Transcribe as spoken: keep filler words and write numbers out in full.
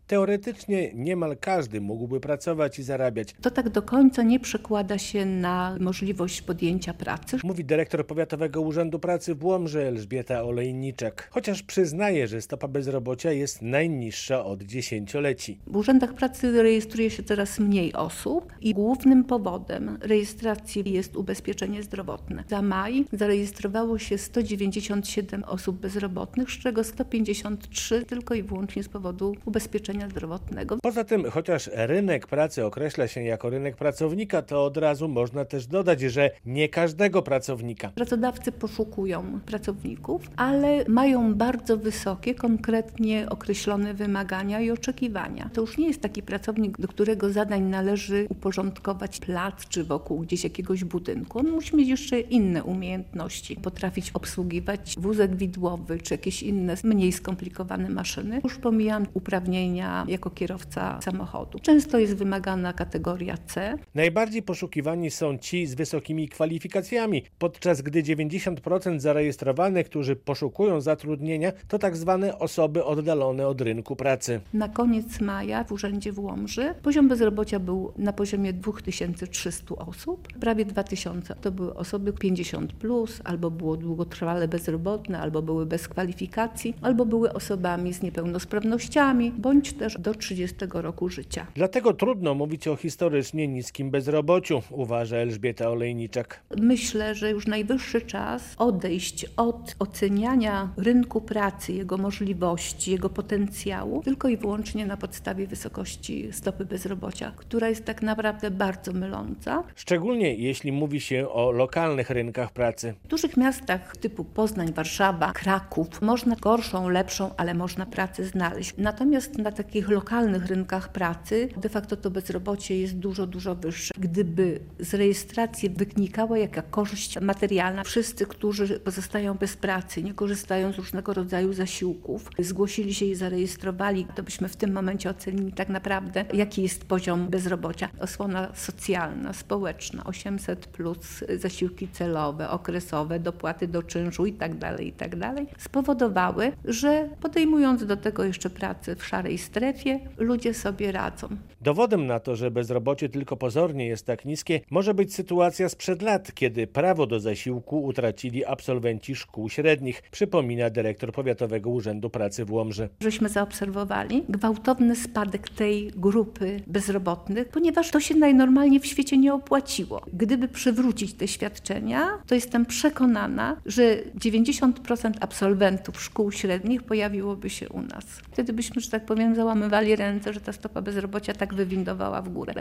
Teoretycznie niemal każdy mógłby pracować i zarabiać, To tak do końca nie przekłada się na możliwość podjęcia pracy. mówi dyrektor Powiatowego Urzędu Pracy w Łomży Elżbieta Olejniczak. Chociaż przyznaje, że stopa bezrobocia jest najniższa od dziesięcioleci. W urzędach pracy rejestruje się coraz mniej osób i głównym powodem rejestracji jest ubezpieczenie zdrowotne. Za maj zarejestrowało się sto dziewięćdziesiąt siedem osób bezrobotnych, z czego sto pięćdziesiąt trzy tylko i wyłącznie z powodu ubezpieczenia zdrowotnego. Poza tym, chociaż rynek pracy określa się jako rynek pracownika, to od razu można też dodać, że nie każdego pracownika. Pracodawcy poszukują pracowników, ale mają bardzo wysokie, konkretnie określone wymagania i oczekiwania. To już nie jest taki pracownik, do którego zadań należy uporządkować plac czy wokół gdzieś jakiegoś budynku. On musi mieć jeszcze inne umiejętności, potrafić obsługiwać wózek widłowy czy jakieś inne mniej skomplikowane maszyny. Już pomijam uprawnienia jako kierowca samochodu. Często jest wymagana kategoria C. Najbardziej poszukiwani są ci z wysokimi kwalifikacjami, podczas gdy dziewięćdziesiąt procent zarejestrowanych, którzy poszukują zatrudnienia, to tak zwane osoby oddalone od rynku pracy. Na koniec maja w urzędzie w Łomży poziom bezrobocia był na poziomie dwa tysiące trzysta osób, prawie dwa tysiące. To były osoby pięćdziesiąt plus, albo było długotrwale bezrobotne, albo były bez kwalifikacji, albo były osobami z niepełnosprawnościami, bądź też do trzydziestego roku życia. Dlatego trudno mówić o historycznie niskim bezrobociu, uważa Elżbieta Olejniczak. Myślę, że już najwyższy czas odejść od oceniania rynku pracy, jego możliwości, jego potencjału, tylko i wyłącznie na podstawie wysokości stopy bezrobocia, która jest tak naprawdę bardzo myląca. Szczególnie jeśli mówi się o lokalnych rynkach pracy. W dużych miastach typu Poznań, Warszawa, Kraków można gorszą, lepszą, ale można pracę znaleźć. Natomiast na takich lokalnych rynkach pracy de facto to bezrobocie jest dużo, dużo wyższe. Gdyby z rejestracji wynikała jaka korzyść materialna, wszyscy, którzy pozostają bez pracy, nie korzystają z różnego rodzaju zasiłków, zgłosili się i zarejestrowali, to byśmy w tym momencie ocenili tak naprawdę, jaki jest poziom bezrobocia. Osłona socjalna, społeczna, osiemset plus, zasiłki celowe, okresowe, dopłaty do czynszu itd., itd. spowodowały, że podejmując do tego jeszcze pracę w szarej strefie, ludzie sobie radzą. Dowodem na to, że bezrobocie tylko pozornie jest tak niskie, może być sytuacja sprzed lat, kiedy prawo do zasiłku utracili absolwenci szkół średnich, przypomina dyrektor Powiatowego Urzędu Pracy w Łomży. Żeśmy zaobserwowali gwałtowny spadek tej grupy bezrobotnych, ponieważ to się najnormalniej w świecie nie opłaciło. Gdyby przywrócić te świadczenia, to jestem przekonana, że dziewięćdziesiąt procent absolwentów szkół średnich pojawiłoby się u nas. Wtedy byśmy, że tak powiem, załamywali ręce, że ta stopa bezrobocia tak wywindowała w górę.